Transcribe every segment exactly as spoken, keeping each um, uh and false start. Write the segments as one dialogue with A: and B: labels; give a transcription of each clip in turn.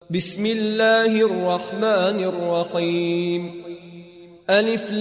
A: بسم الله الرحمن الرحيم. ألف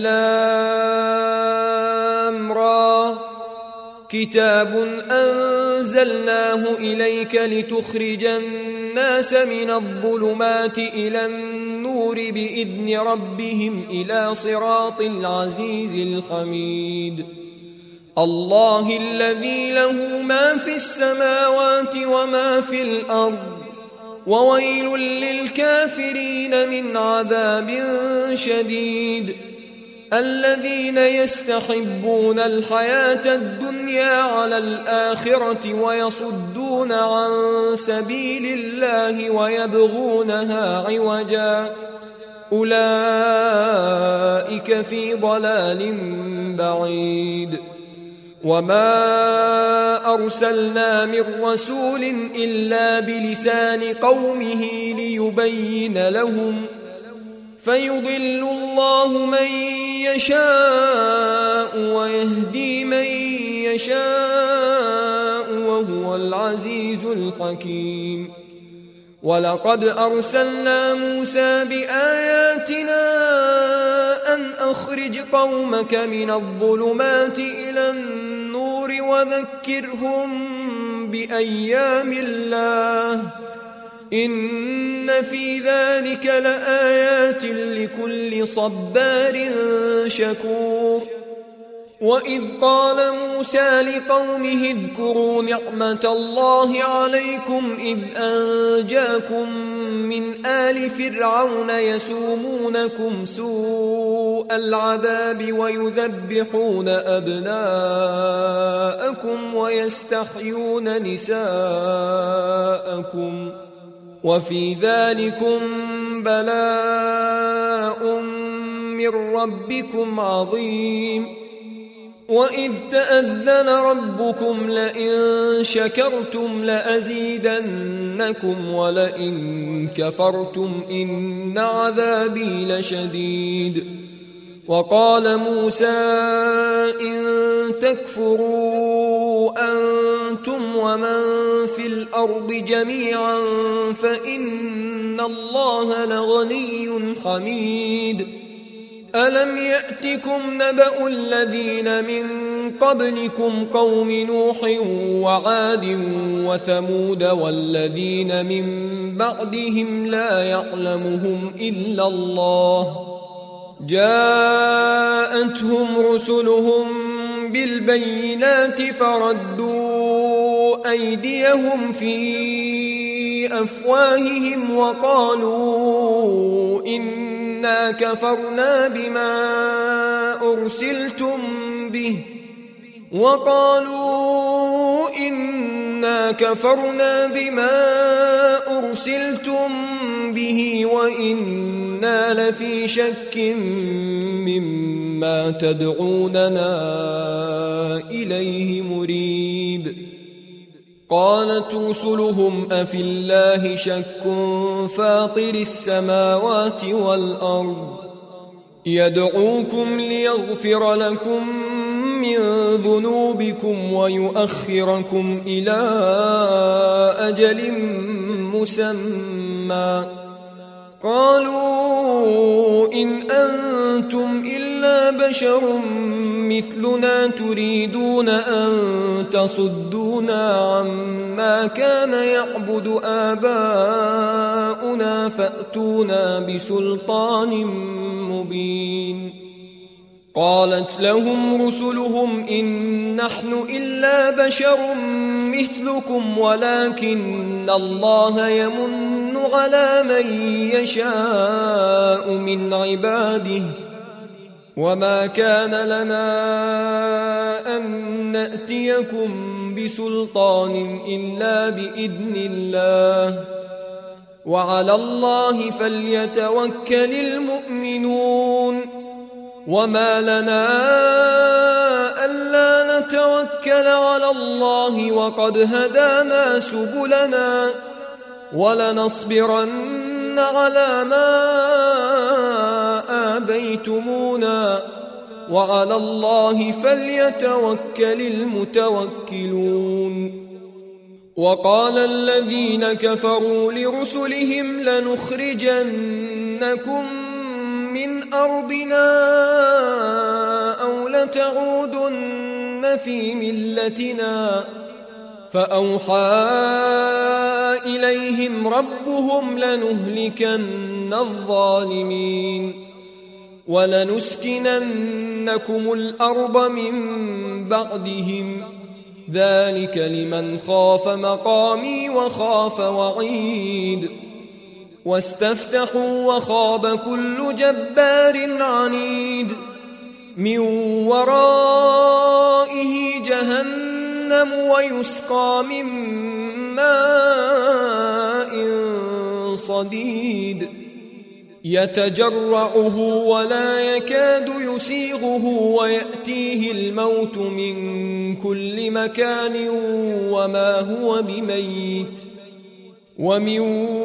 A: لام را. كتاب أنزلناه إليك لتخرج الناس من الظلمات إلى النور بإذن ربهم إلى صراط العزيز الحميد. الله الذي له ما في السماوات وما في الأرض، وويل للكافرين من عذاب شديد. الذين يستحبون الحياة الدنيا على الآخرة ويصدون عن سبيل الله ويبغونها عوجا، أولئك في ضلال بعيد. وما أرسلنا من رسول إلا بلسان قومه ليبين لهم، فيضل الله من يشاء ويهدي من يشاء وهو العزيز الحكيم. ولقد أرسلنا موسى بآياتنا أن أخرج قومك من الظلمات إلى النور وذكرهم بأيام الله، إن في ذلك لآيات لكل صبار شكور. وإذ قال موسى لقومه اذكروا نعمة الله عليكم إذ أنجاكم من آل فرعون يسومونكم سوء العذاب ويذبحون أبناءكم ويستحيون نساءكم، وفي ذلكم بلاء من ربكم عظيم. وإذ تأذن ربكم لئن شكرتم لأزيدنكم ولئن كفرتم إن عذابي لشديد. وقال موسى إن تكفروا أنتم ومن في الأرض جميعا فإن الله لغني حميد. ألم يأتكم نبأ الذين من قبلكم قوم نوح وعاد وثمود والذين من بعدهم لا يعلمهم إلا الله، جاءتهم رسلهم بالبينات فردوا أيديهم في أفواههم وقالوا إنا كفرنا بما أرسلتم به وقالوا إنا كفرنا بما أرسلتم به وإنا لفي شك مما تدعوننا إليه مريب. قالت رسلهم أفي الله شك فاطر السماوات والأرض يدعوكم ليغفر لكم من ذنوبكم ويؤخركم إلى أجل مسمى، قالوا إن أنتم إلا بشر مثلنا تريدون أن تصدونا عما كان يعبد آباؤنا فأتونا بسلطان مبين. قالت لهم رسلهم إن نحن إلا بشر مثلكم ولكن الله يمن على من يشاء من عباده، وما كان لنا أن نأتيكم بسلطان إلا بإذن الله، وعلى الله فليتوكل المؤمنون. وما لنا ألا نتوكل على الله وقد هدانا سبلنا ولنصبرن على ما آبيتمونا وعلى الله فليتوكل المتوكلون. وقال الذين كفروا لرسلهم لنخرجنكم من أرضنا أو لتعودن في ملتنا فأوحى إليهم ربهم لنهلكن الظالمين ولنسكننكم الأرض من بعدهم ذلك لمن خاف مقامي وخاف وعيد واستفتحوا وخاب كل جبار عنيد من ورائه جهنم ويسقى من ماء صديد يتجرعه ولا يكاد يسيغه ويأتيه الموت من كل مكان وما هو بميت ومن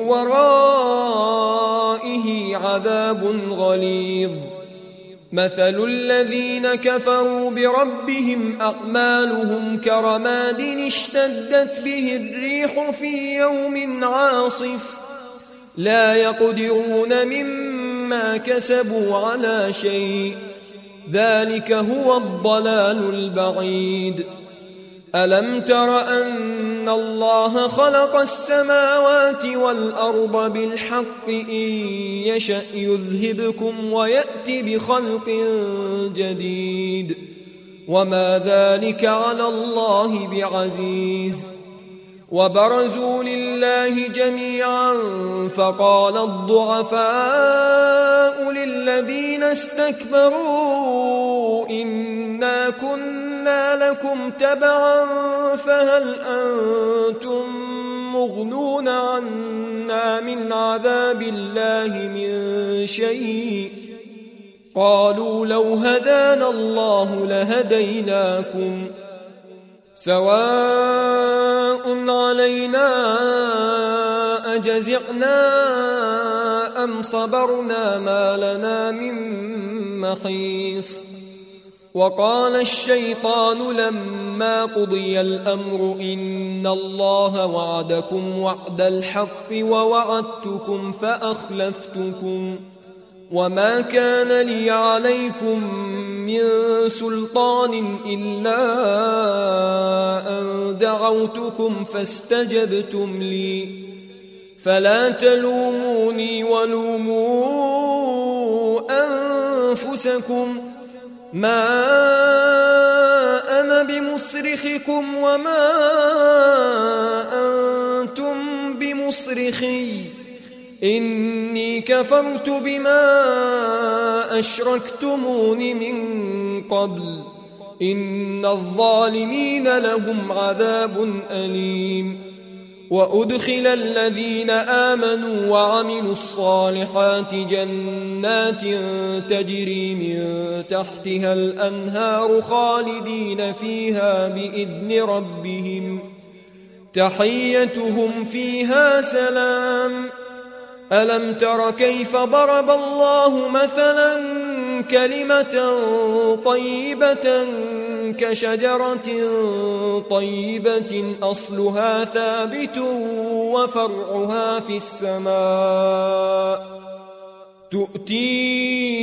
A: ورائه عذاب غليظ مثل الذين كفروا بربهم أعمالهم كرماد اشتدت به الريح في يوم عاصف لا يقدرون مما كسبوا على شيء ذلك هو الضلال البعيد ألم تر أن الله خلق السماوات والأرض بالحق إن يشأ يذهبكم ويأتي بخلق جديد وما ذلك على الله بعزيز وبرزوا لله جميعا فقال الضعفاء للذين استكبروا إنا كنا لكم تبعا فهل أنتم مغنون عنا من عذاب الله من شيء قالوا لو هدانا الله لهديناكم سواء علينا أجزعنا أم صبرنا ما لنا من محيص وقال الشيطان لما قضي الأمر إن الله وعدكم وعد الحق ووعدتكم فأخلفتكم وما كان لي عليكم من سلطان إلا أن دعوتكم فاستجبتم لي فلا تلوموني ولوموا أنفسكم ما أنا بمصرخكم وما أنتم بمصرخي إني كفرت بما أشركتمون من قبل إن الظالمين لهم عذاب أليم وأدخل الذين آمنوا وعملوا الصالحات جنات تجري من تحتها الأنهار خالدين فيها بإذن ربهم تحيتهم فيها سلام ألم تر كيف ضرب الله مثلا كلمة طيبة كشجرة طيبة أصلها ثابت وفرعها في السماء تؤتي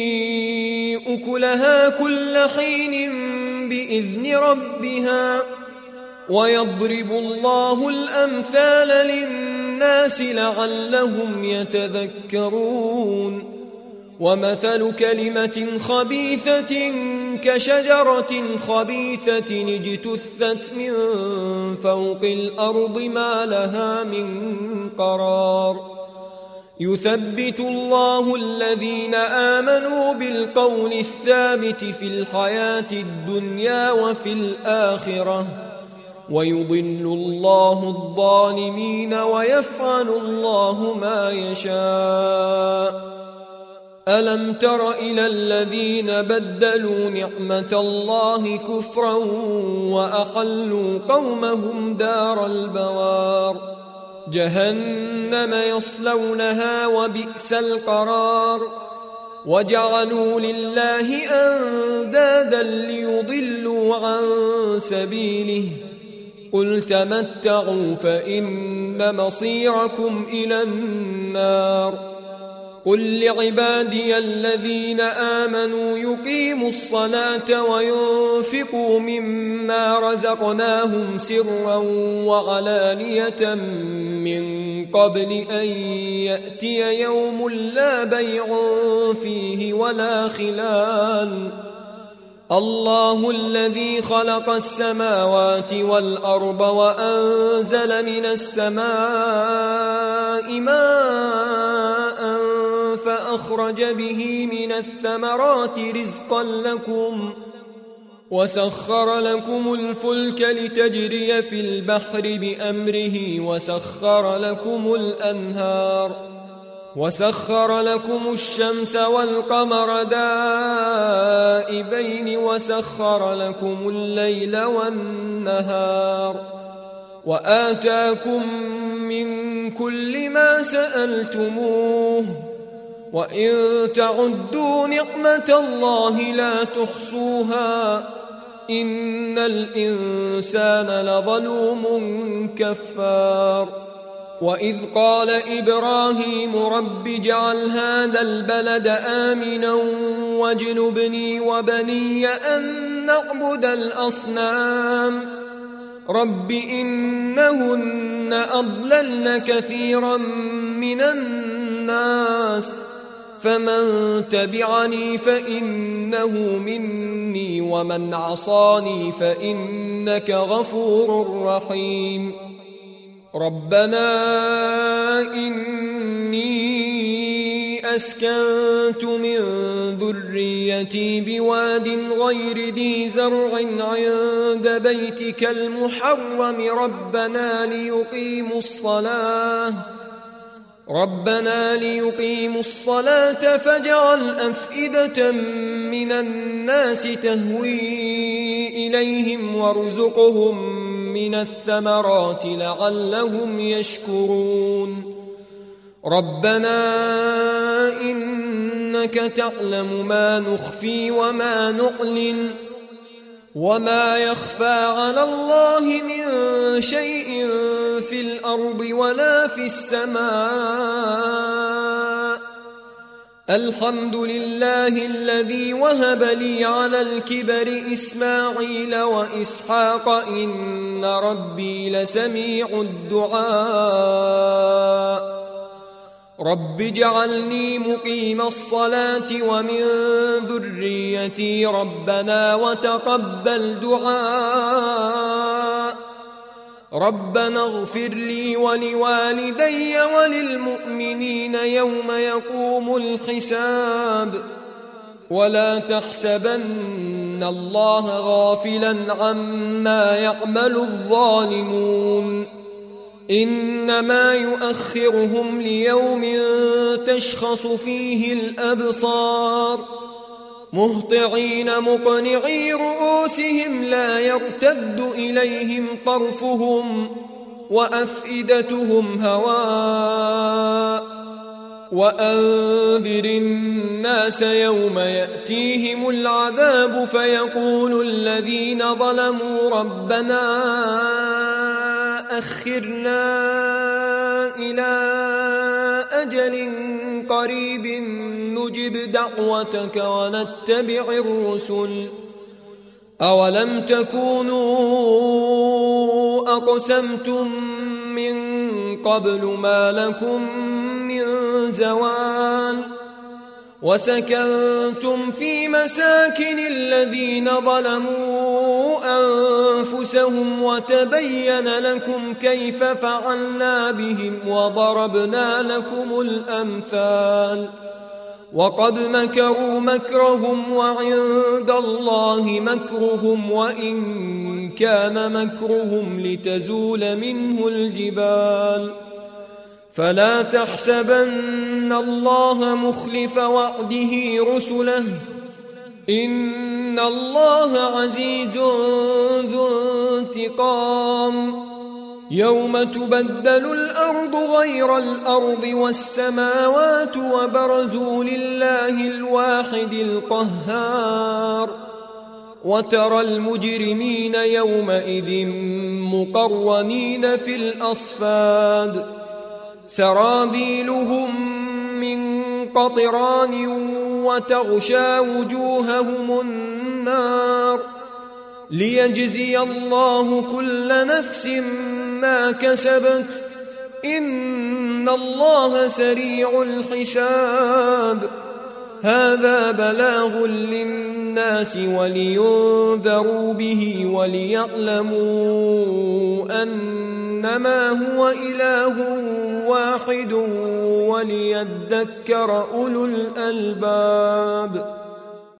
A: أكلها كل حين بإذن ربها ويضرب الله الأمثال للناس لعلهم يتذكرون ومثل كلمة خبيثة كشجرة خبيثة اجتثت من فوق الأرض ما لها من قرار يثبت الله الذين آمنوا بالقول الثابت في الحياة الدنيا وفي الآخرة ويضل الله الظالمين ويفعل الله ما يشاء ألم تر إلى الذين بدلوا نعمة الله كفرا وأحلوا قومهم دار البوار جهنم يصلونها وبئس القرار وجعلوا لله أندادا ليضلوا عن سبيله قل تمتعوا فإن مصيركم إلى النار قل لعبادي الذين آمنوا يقيموا الصلاة وينفقوا مما رزقناهم سرا وعلانية من قبل أن يأتي يوم لا بيع فيه ولا خلال الله الذي خلق السماوات والأرض وأنزل من السماء ماء فأخرج به من الثمرات رزقا لكم وسخر لكم الفلك لتجري في البحر بأمره وسخر لكم الأنهار وسخر لكم الشمس والقمر دائبين وسخر لكم الليل والنهار وآتاكم من كل ما سألتموه وإن تعدوا نعمة الله لا تحصوها إن الإنسان لظلوم كفار وإذ قال إبراهيم رب اجعل هذا البلد آمنا واجنبني وبني أن نعبد الأصنام رب إنهن أضللن كثيرا من الناس فمن تبعني فإنه مني ومن عصاني فإنك غفور رحيم ربنا إني أسكنت من ذريتي بواد غير ذي زرع عند بيتك المحرم ربنا ليقيموا الصلاة ربنا ليقيموا الصلاة فاجعل أفئدة من الناس تهوي إليهم وارزقهم من الثمرات لعلهم يشكرون ربنا إنك تعلم ما نخفي وما نعلن وما يخفى على الله من شيء في الأرض ولا في السماء الحمد لله الذي وهب لي على الكبر إسماعيل وإسحاق إن ربي لسميع الدعاء رب اجعلني مقيم الصلاة ومن ذريتي ربنا وتقبل دعاء ربنا اغفر لي ولوالدي وللمؤمنين يوم يقوم الحساب ولا تحسبن الله غافلا عما يعمل الظالمون إنما يؤخرهم ليوم تشخص فيه الأبصار مهطعين مقنعي رؤوسهم لا يرتد إليهم طرفهم وأفئدتهم هواء وأنذر الناس يوم يأتيهم العذاب فيقول الذين ظلموا ربنا أخرنا إلى أجل قريب نجب دعوتك ونتبع الرسل أولم تكونوا أقسمتم من قبل ما لكم من زوال وسكنتم في مساكن الذين ظلموا أنفسهم وتبين لكم كيف فعلنا بهم وضربنا لكم الأمثال وقد مكروا مكرهم وعند الله مكرهم وإن كان مكرهم لتزول منه الجبال فلا تحسبن الله مخلف وعده رسله إن الله عزيز ذو انتقام يوم تبدل الأرض غير الأرض والسماوات وبرزوا لله الواحد القهار وترى المجرمين يومئذ مقرنين في الأصفاد سرابيلهم من قطران وتغشى وجوههم النار ليجزي الله كل نفس ما كسبت إن الله سريع الحساب هذا بلاغ للناس ولينذروا به وليعلموا أنما هو إله واحد وليذكر أولو الألباب.